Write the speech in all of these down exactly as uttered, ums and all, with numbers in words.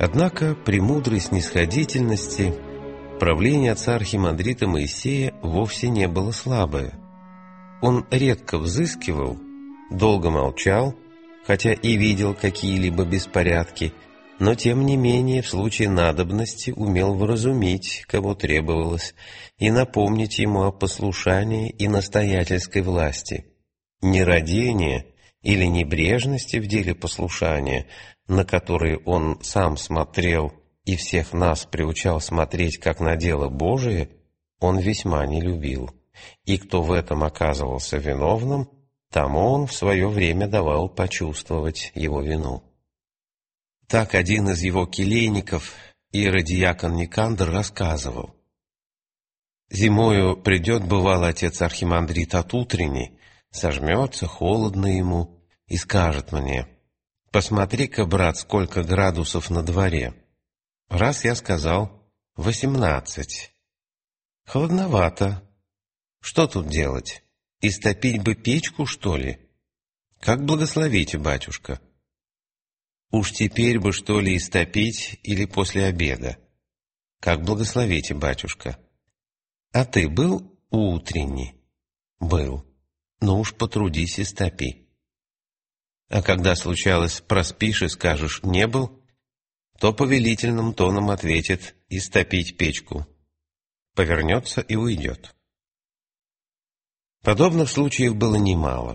Однако при мудрой снисходительности правление отца архимандрита Моисея вовсе не было слабое. Он редко взыскивал, долго молчал, хотя и видел какие-либо беспорядки, но тем не менее в случае надобности умел вразумить, кого требовалось, и напомнить ему о послушании и настоятельской власти. Нерадение или небрежности в деле послушания, на которые он сам смотрел и всех нас приучал смотреть как на дело Божие, он весьма не любил. И кто в этом оказывался виновным, тому он в свое время давал почувствовать его вину. Так один из его келейников, иеродиакон Никандр, рассказывал: «Зимою придет, бывало, отец архимандрит от утренней, сожмется, холодно ему, и скажет мне: посмотри-ка, брат, сколько градусов на дворе. Раз я сказал: восемнадцать. Холодновато. Что тут делать? Истопить бы печку, что ли? Как благословите, батюшка? Уж теперь бы, что ли, истопить или после обеда? Как благословите, батюшка? А ты был у утренней? Был. Ну уж потрудись, истопи. А когда случалось, проспишь и скажешь: не был, то повелительным тоном ответит: истопить печку. Повернется и уйдет». Подобных случаев было немало.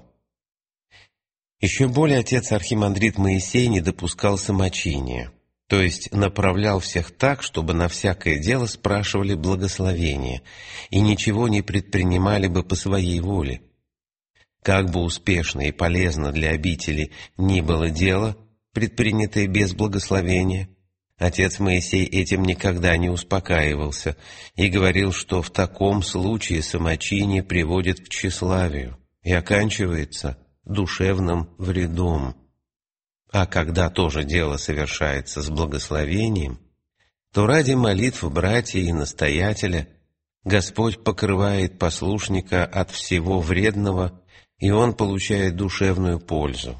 Еще более отец архимандрит Моисей не допускал самочиния, то есть направлял всех так, чтобы на всякое дело спрашивали благословения и ничего не предпринимали бы по своей воле. Как бы успешно и полезно для обители ни было дело, предпринятое без благословения, отец Моисей этим никогда не успокаивался и говорил, что в таком случае самочиние приводит к тщеславию и оканчивается душевным вредом. А когда тоже дело совершается с благословением, то ради молитв братья и настоятеля Господь покрывает послушника от всего вредного, и он получает душевную пользу.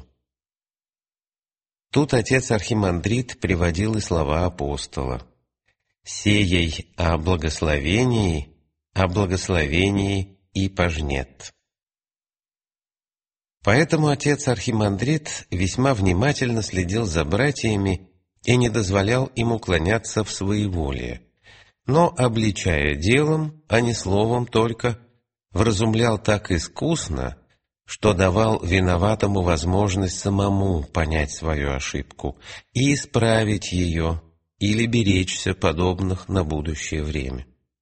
Тут отец архимандрит приводил и слова апостола: «Сеяй о благословении, о благословении и пожнет». Поэтому отец архимандрит весьма внимательно следил за братьями и не дозволял им уклоняться в своеволие, но, обличая делом, а не словом только, вразумлял так искусно, что давал виноватому возможность самому понять свою ошибку и исправить ее или беречься подобных на будущее время.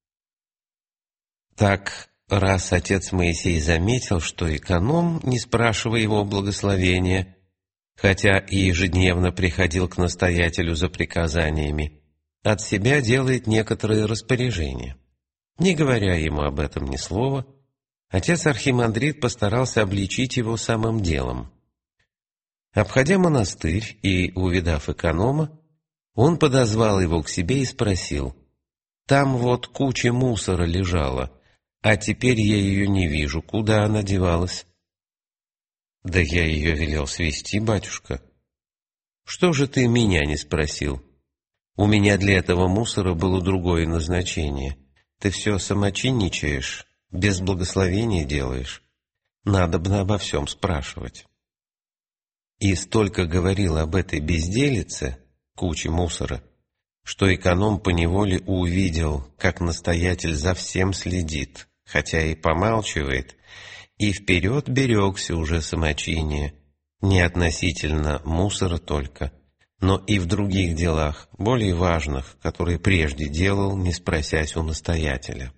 Так, раз отец Моисей заметил, что эконом, не спрашивая его благословения, хотя и ежедневно приходил к настоятелю за приказаниями, от себя делает некоторые распоряжения, не говоря ему об этом ни слова, отец архимандрит постарался обличить его самым делом. Обходя монастырь и увидав эконома, он подозвал его к себе и спросил: «Там вот куча мусора лежала, а теперь я ее не вижу. Куда она девалась?» «Да я ее велел свести, батюшка». «Что же ты меня не спросил? У меня для этого мусора было другое назначение. Ты все самочинничаешь, без благословения делаешь. Надобно обо всем спрашивать». И столько говорил об этой безделице, куче мусора, что эконом поневоле увидел, как настоятель за всем следит, хотя и помалчивает, и вперед берегся уже самочиния, не относительно мусора только, но и в других делах, более важных, которые прежде делал, не спросясь у настоятеля.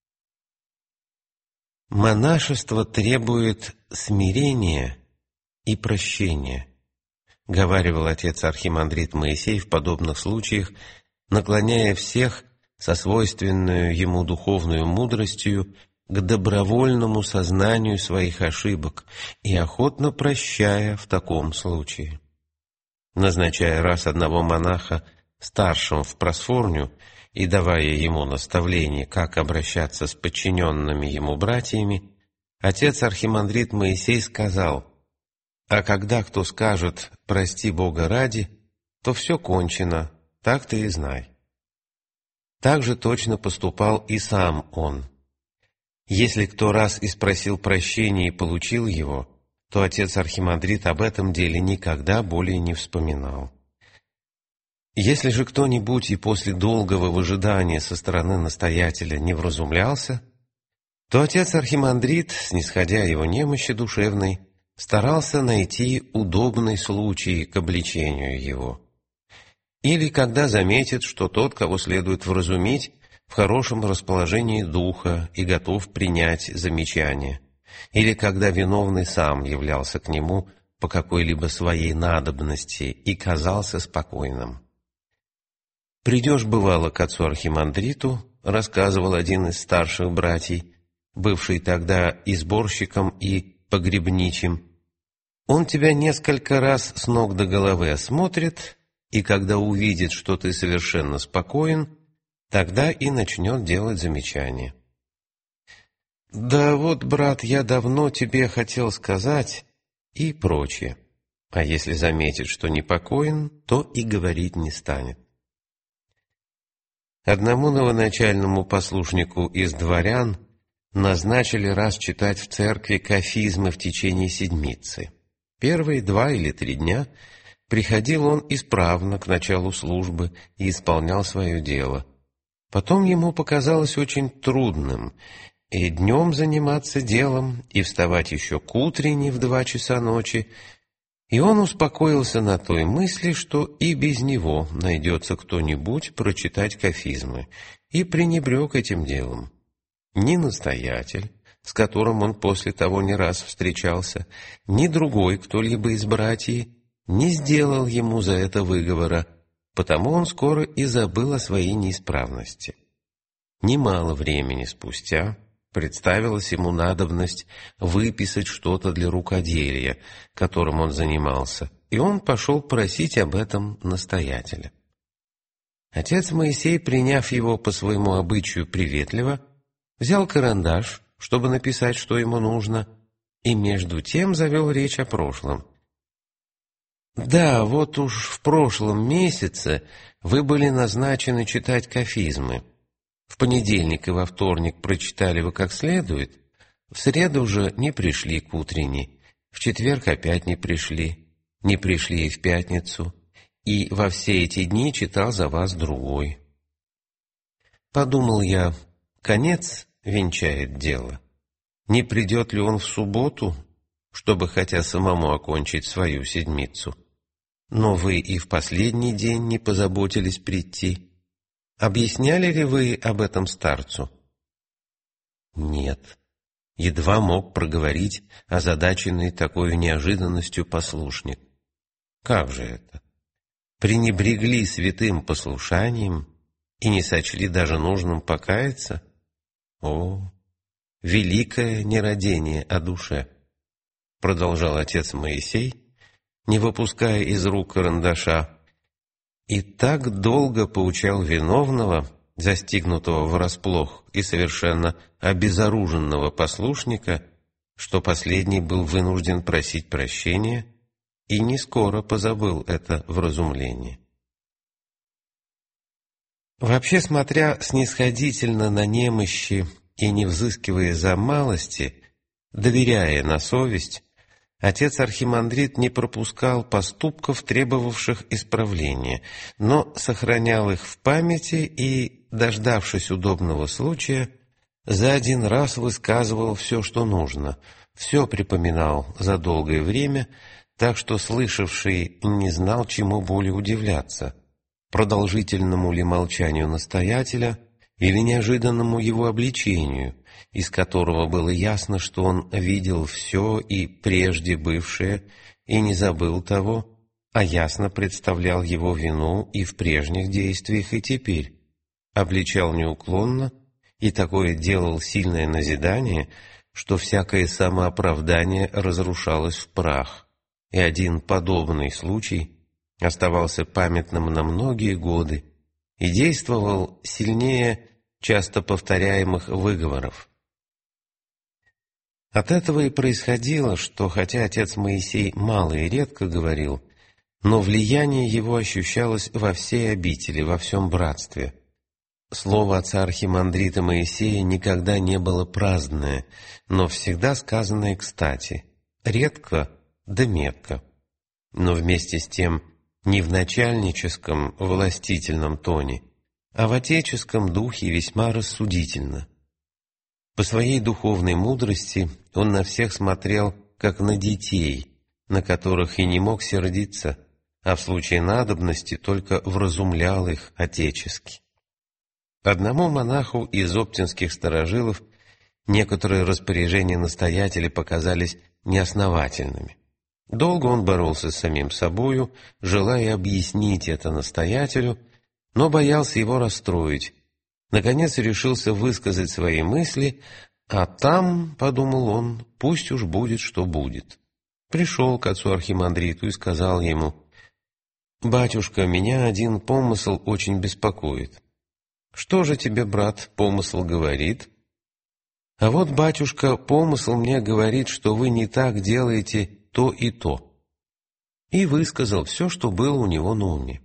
Монашество требует смирения и прощения, говаривал отец архимандрит Моисей в подобных случаях, наклоняя всех со свойственную ему духовную мудростью к добровольному сознанию своих ошибок и охотно прощая в таком случае. Назначая раз одного монаха старшим в просфорню и давая ему наставление, как обращаться с подчиненными ему братьями, отец архимандрит Моисей сказал: «А когда кто скажет «прости Бога ради», то все кончено, так ты и знай». Так же точно поступал и сам он. Если кто раз и спросил прощения и получил его, то отец Архимандрит об этом деле никогда более не вспоминал. Если же кто-нибудь и после долгого выжидания со стороны настоятеля не вразумлялся, то отец Архимандрит, снисходя его немощи душевной, старался найти удобный случай к обличению его. Или когда заметит, что тот, кого следует вразумить, в хорошем расположении духа и готов принять замечание, или когда виновный сам являлся к нему по какой-либо своей надобности и казался спокойным. «Придешь, бывало, к отцу Архимандриту», — рассказывал один из старших братьев, бывший тогда и сборщиком, и погребничим, «он тебя несколько раз с ног до головы осмотрит, и когда увидит, что ты совершенно спокоен, тогда и начнет делать замечания». «Да вот, брат, я давно тебе хотел сказать» и прочее. А если заметит, что непокоен, то и говорить не станет. Одному новоначальному послушнику из дворян назначили раз читать в церкви кафизмы в течение седмицы. Первые два или три дня приходил он исправно к началу службы и исполнял свое дело. Потом ему показалось очень трудным и днем заниматься делом, и вставать еще к утренне в два часа ночи, и он успокоился на той мысли, что и без него найдется кто-нибудь прочитать кафизмы, и пренебрег этим делом. Ни настоятель, с которым он после того не раз встречался, ни другой кто-либо из братьев не сделал ему за это выговора, потому он скоро и забыл о своей неисправности. Немало времени спустя представилась ему надобность выписать что-то для рукоделия, которым он занимался, и он пошел просить об этом настоятеля. Отец Моисей, приняв его по своему обычаю приветливо, взял карандаш, чтобы написать, что ему нужно, и между тем завел речь о прошлом. «Да, вот уж в прошлом месяце вы были назначены читать кафизмы. В понедельник и во вторник прочитали вы как следует, в среду уже не пришли к утренней, в четверг опять не пришли, не пришли и в пятницу, и во все эти дни читал за вас другой. Подумал я, конец венчает дело. Не придет ли он в субботу, чтобы хотя самому окончить свою седмицу? Но вы и в последний день не позаботились прийти. Объясняли ли вы об этом старцу?» «Нет». Едва мог проговорить озадаченный такой неожиданностью послушник. «Как же это? Пренебрегли святым послушанием и не сочли даже нужным покаяться? О, великое нерадение о душе!» Продолжал отец Моисей, не выпуская из рук карандаша, и так долго поучал виновного, застигнутого врасплох и совершенно обезоруженного послушника, что последний был вынужден просить прощения и не скоро позабыл это вразумление. Вообще, смотря снисходительно на немощи и не взыскивая за малости, доверяя на совесть, отец Архимандрит не пропускал поступков, требовавших исправления, но сохранял их в памяти и, дождавшись удобного случая, за один раз высказывал все, что нужно, все припоминал за долгое время, так что слышавший не знал, чему более удивляться, продолжительному ли молчанию настоятеля или неожиданному его обличению, из которого было ясно, что он видел все и прежде бывшее, и не забыл того, а ясно представлял его вину и в прежних действиях, и теперь, обличал неуклонно, и такое делал сильное назидание, что всякое самооправдание разрушалось в прах, и один подобный случай оставался памятным на многие годы и действовал сильнее часто повторяемых выговоров. От этого и происходило, что хотя отец Моисей мало и редко говорил, но влияние его ощущалось во всей обители, во всем братстве. Слово отца архимандрита Моисея никогда не было праздное, но всегда сказанное кстати, редко да метко, но вместе с тем не в начальническом властительном тоне, а в отеческом духе весьма рассудительно. По своей духовной мудрости он на всех смотрел, как на детей, на которых и не мог сердиться, а в случае надобности только вразумлял их отечески. Одному монаху из оптинских старожилов некоторые распоряжения настоятеля показались неосновательными. Долго он боролся с самим собою, желая объяснить это настоятелю, но боялся его расстроить. Наконец решился высказать свои мысли, а там, подумал он, пусть уж будет, что будет. Пришел к отцу архимандриту и сказал ему: «Батюшка, меня один помысл очень беспокоит». «Что же тебе, брат, помысл говорит?» «А вот, батюшка, помысл мне говорит, что вы не так делаете то и то». И высказал все, что было у него на уме.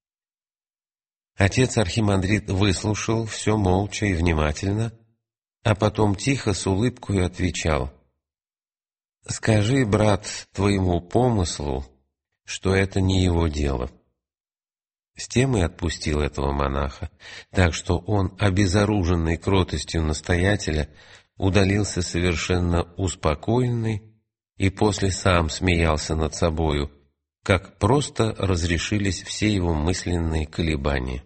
Отец архимандрит выслушал все молча и внимательно, а потом тихо с улыбкой отвечал: «Скажи, брат, твоему помыслу, что это не его дело». С тем и отпустил этого монаха, так что он, обезоруженный кротостью настоятеля, удалился совершенно успокоенный и после сам смеялся над собою, как просто разрешились все его мысленные колебания.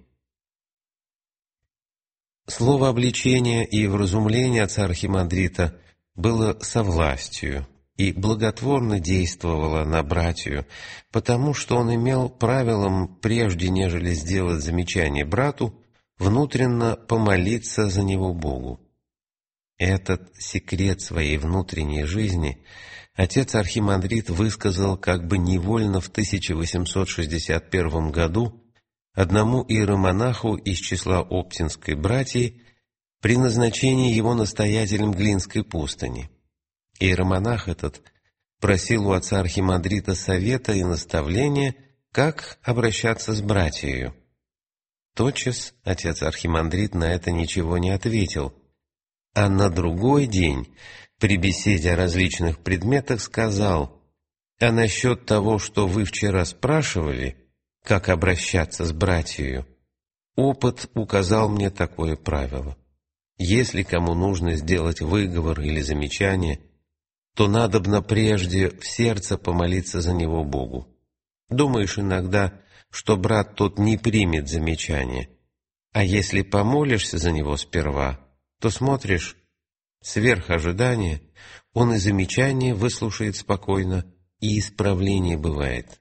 Слово обличения и вразумления отца архимандрита было со властью и благотворно действовало на братью, потому что он имел правилом, прежде нежели сделать замечание брату, внутренно помолиться за него Богу. Этот секрет своей внутренней жизни отец архимандрит высказал как бы невольно в тысяча восемьсот шестьдесят первом году одному иеромонаху из числа оптинской братьи при назначении его настоятелем Глинской пустыни. Иеромонах этот просил у отца архимандрита совета и наставления, как обращаться с братьею. Тотчас отец архимандрит на это ничего не ответил, а на другой день при беседе о различных предметах сказал: «А насчет того, что вы вчера спрашивали, как обращаться с братьею, опыт указал мне такое правило. Если кому нужно сделать выговор или замечание, то надобно прежде в сердце помолиться за него Богу. Думаешь иногда, что брат тот не примет замечание, а если помолишься за него сперва, то смотришь, сверх ожидания, он и замечание выслушает спокойно, и исправление бывает».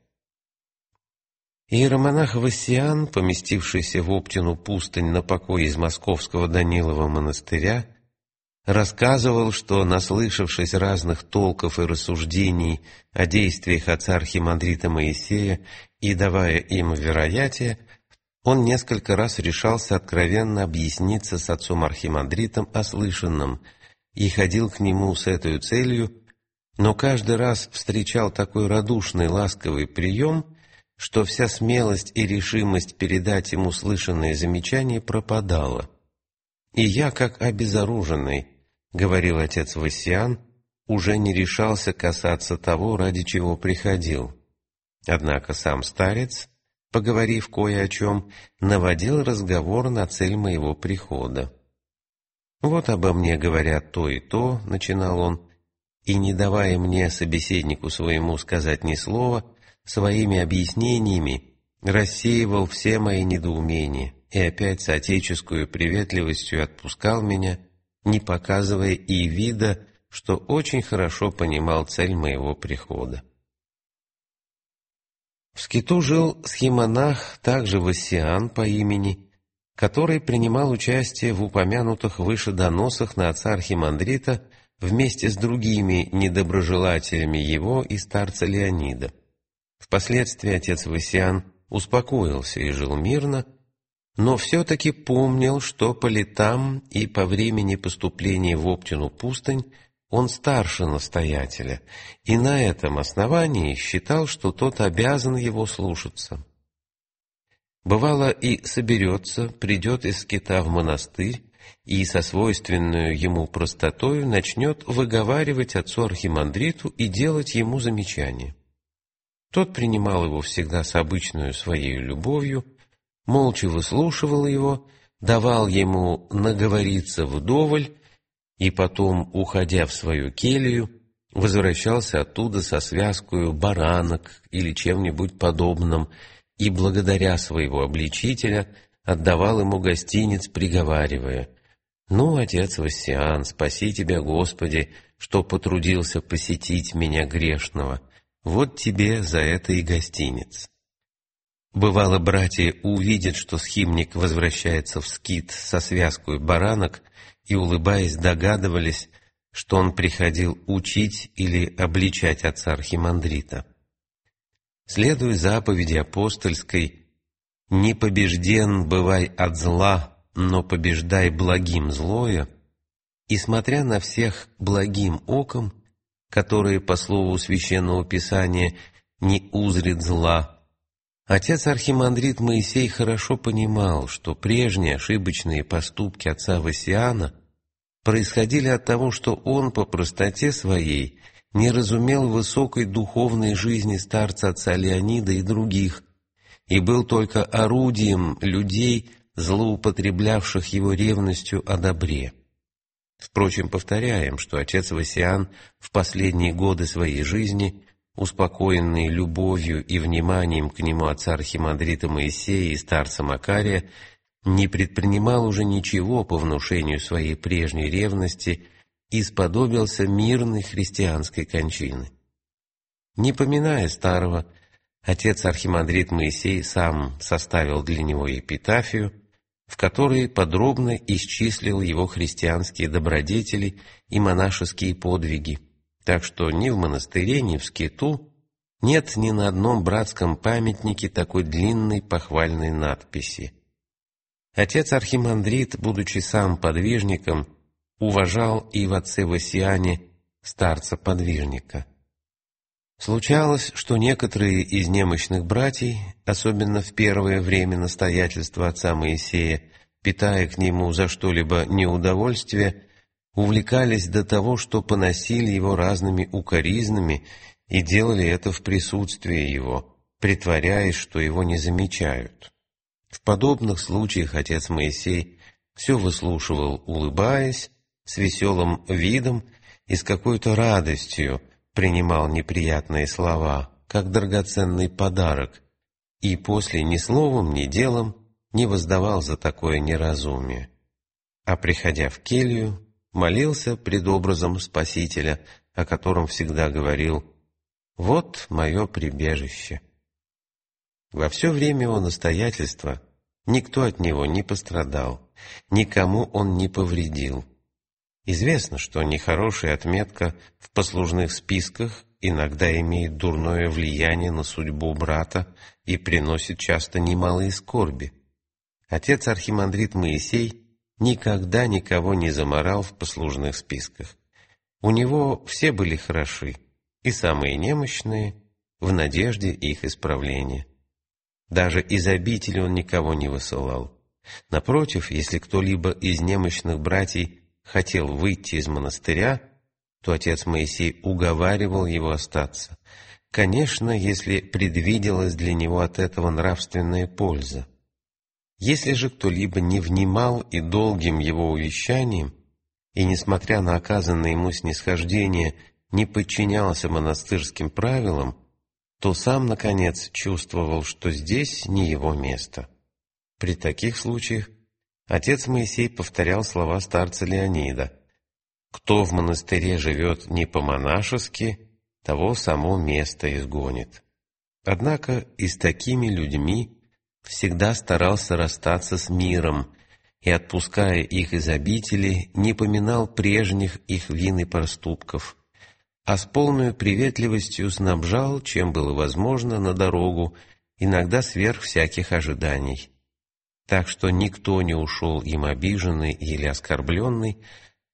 Иеромонах Вассиан, поместившийся в Оптину пустынь на покой из московского Данилова монастыря, рассказывал, что, наслышавшись разных толков и рассуждений о действиях отца архимандрита Моисея и давая им вероятие, он несколько раз решался откровенно объясниться с отцом архимандритом о слышанном и ходил к нему с этой целью, но каждый раз встречал такой радушный ласковый прием, что вся смелость и решимость передать ему слышанные замечания пропадала. «И я, как обезоруженный, — говорил отец Вассиан, — уже не решался касаться того, ради чего приходил. Однако сам старец, поговорив кое о чем, наводил разговор на цель моего прихода. «Вот обо мне говорят то и то, — начинал он, — и, не давая мне, собеседнику своему, сказать ни слова, своими объяснениями рассеивал все мои недоумения и опять с отеческую приветливостью отпускал меня, не показывая и вида, что очень хорошо понимал цель моего прихода». В скиту жил схимонах, также Вассиан по имени, который принимал участие в упомянутых выше доносах на отца архимандрита вместе с другими недоброжелателями его и старца Леонида. Впоследствии отец Вассиан успокоился и жил мирно, но все-таки помнил, что по летам и по времени поступления в Оптину пустынь он старше настоятеля, и на этом основании считал, что тот обязан его слушаться. Бывало, и соберется, придет из скита в монастырь, и со свойственную ему простотою начнет выговаривать отцу архимандриту и делать ему замечания. Тот принимал его всегда с обычную своей любовью, молча выслушивал его, давал ему наговориться вдоволь, и потом, уходя в свою келью, возвращался оттуда со связкою баранок или чем-нибудь подобным, и, благодаря своего обличителя, отдавал ему гостинец, приговаривая: «Ну, отец Вассиан, спаси тебя, Господи, что потрудился посетить меня грешного, вот тебе за это и гостинец». Бывало, братья увидят, что схимник возвращается в скит со связкой баранок, и, улыбаясь, догадывались, что он приходил учить или обличать отца архимандрита. Следуя заповеди апостольской «Не побежден бывай от зла, но побеждай благим злое», и смотря на всех благим оком, которые, по слову Священного Писания, не узрит зла, отец архимандрит Моисей хорошо понимал, что прежние ошибочные поступки отца Вассиана происходили от того, что он по простоте своей не разумел высокой духовной жизни старца отца Леонида и других, и был только орудием людей, злоупотреблявших его ревностью о добре. Впрочем, повторяем, что отец Вассиан в последние годы своей жизни, успокоенный любовью и вниманием к нему отца архимандрита Моисея и старца Макария, не предпринимал уже ничего по внушению своей прежней ревности и сподобился мирной христианской кончины. Не поминая старого, отец архимандрит Моисей сам составил для него эпитафию, в которой подробно исчислил его христианские добродетели и монашеские подвиги, так что ни в монастыре, ни в скиту нет ни на одном братском памятнике такой длинной похвальной надписи. Отец архимандрит, будучи сам подвижником, уважал и в отце Вассиане старца-подвижника. Случалось, что некоторые из немощных братьев, особенно в первое время настоятельства отца Моисея, питая к нему за что-либо неудовольствие, увлекались до того, что поносили его разными укоризнами и делали это в присутствии его, притворяясь, что его не замечают. В подобных случаях отец Моисей все выслушивал, улыбаясь, с веселым видом и с какой-то радостью принимал неприятные слова, как драгоценный подарок, и после ни словом, ни делом не воздавал за такое неразумие. А приходя в келью, молился пред образом Спасителя, о котором всегда говорил: «Вот мое прибежище». Во все время его настоятельства никто от него не пострадал, никому он не повредил. Известно, что нехорошая отметка в послужных списках иногда имеет дурное влияние на судьбу брата и приносит часто немалые скорби. Отец архимандрит Моисей никогда никого не заморал в послужных списках. У него все были хороши, и самые немощные, в надежде их исправления. Даже из обители он никого не высылал. Напротив, если кто-либо из немощных братьев хотел выйти из монастыря, то отец Моисей уговаривал его остаться. Конечно, если предвиделась для него от этого нравственная польза. Если же кто-либо не внимал и долгим его увещанием, и, несмотря на оказанное ему снисхождение, не подчинялся монастырским правилам, то сам, наконец, чувствовал, что здесь не его место. При таких случаях отец Моисей повторял слова старца Леонида: «Кто в монастыре живет не по-монашески, того само место изгонит». Однако и с такими людьми всегда старался расстаться с миром и, отпуская их из обители, не поминал прежних их вин и проступков, а с полной приветливостью снабжал, чем было возможно, на дорогу, иногда сверх всяких ожиданий. Так что никто не ушел им обиженный или оскорбленный,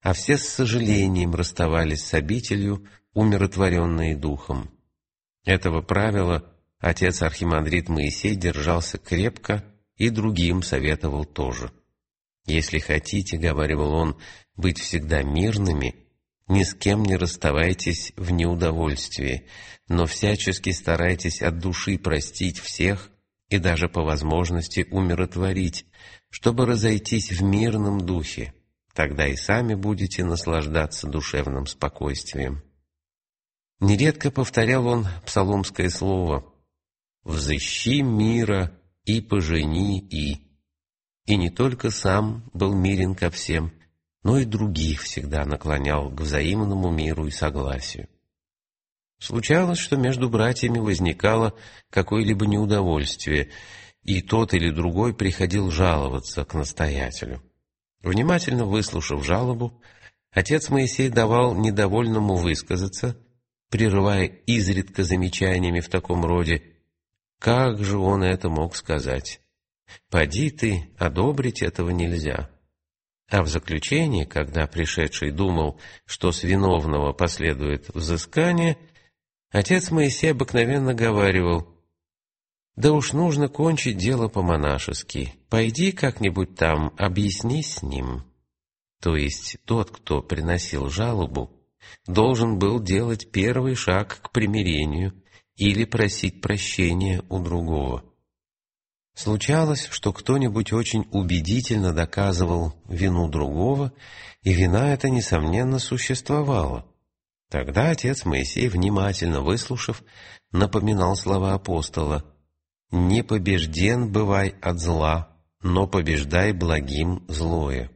а все с сожалением расставались с обителью, умиротворенные духом. Этого правила отец архимандрит Моисей держался крепко и другим советовал тоже. «Если хотите, — говаривал он, — быть всегда мирными, ни с кем не расставайтесь в неудовольствии, но всячески старайтесь от души простить всех и даже по возможности умиротворить, чтобы разойтись в мирном духе, тогда и сами будете наслаждаться душевным спокойствием». Нередко повторял он псаломское слово «взыщи мира и пожени и». И не только сам был мирен ко всем, но и других всегда наклонял к взаимному миру и согласию. Случалось, что между братьями возникало какое-либо неудовольствие, и тот или другой приходил жаловаться к настоятелю. Внимательно выслушав жалобу, отец Моисей давал недовольному высказаться, прерывая изредка замечаниями в таком роде: «Как же он это мог сказать? Поди ты, одобрить этого нельзя». А в заключение, когда пришедший думал, что с виновного последует взыскание, отец Моисей обыкновенно говаривал: «Да уж нужно кончить дело по-монашески, пойди как-нибудь там, объяснись с ним». То есть тот, кто приносил жалобу, должен был делать первый шаг к примирению или просить прощения у другого. Случалось, что кто-нибудь очень убедительно доказывал вину другого, и вина эта, несомненно, существовала. Тогда отец Моисей, внимательно выслушав, напоминал слова апостола: «Не побежден бывай от зла, но побеждай благим злое».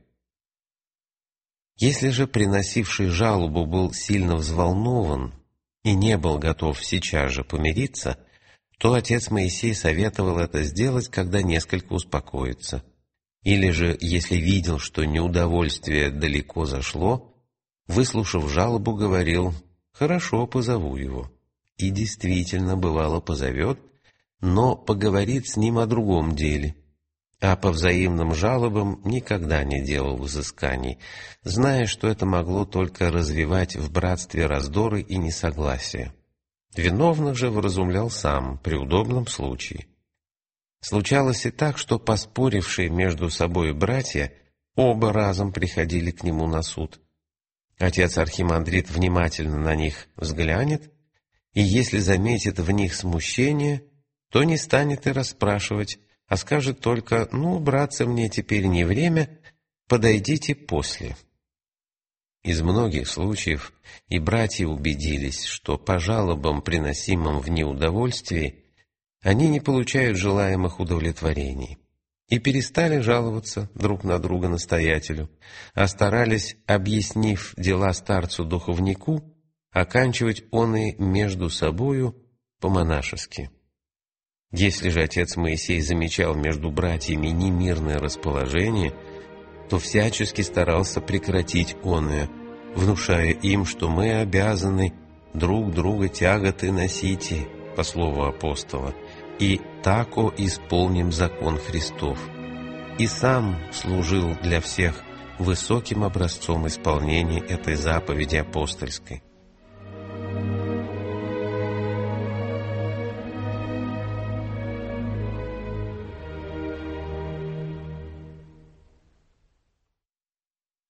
Если же приносивший жалобу был сильно взволнован и не был готов сейчас же помириться, то отец Моисей советовал это сделать, когда несколько успокоится. Или же, если видел, что неудовольствие далеко зашло, выслушав жалобу, говорил: «Хорошо, позову его». И действительно, бывало, позовет, но поговорит с ним о другом деле. А по взаимным жалобам никогда не делал взысканий, зная, что это могло только развивать в братстве раздоры и несогласия. Виновных же вразумлял сам при удобном случае. Случалось и так, что поспорившие между собой братья оба разом приходили к нему на суд. Отец архимандрит внимательно на них взглянет, и если заметит в них смущение, то не станет и расспрашивать, а скажет только: «Ну, братцы, мне теперь не время, подойдите после». Из многих случаев и братья убедились, что по жалобам, приносимым в неудовольствии, они не получают желаемых удовлетворений, и перестали жаловаться друг на друга настоятелю, а старались, объяснив дела старцу-духовнику, оканчивать он и между собою по-монашески. Если же отец Моисей замечал между братьями немирное расположение, то всячески старался прекратить оное, внушая им, что мы обязаны друг друга тяготы носите, по слову апостола, и тако исполним закон Христов. И сам служил для всех высоким образцом исполнения этой заповеди апостольской.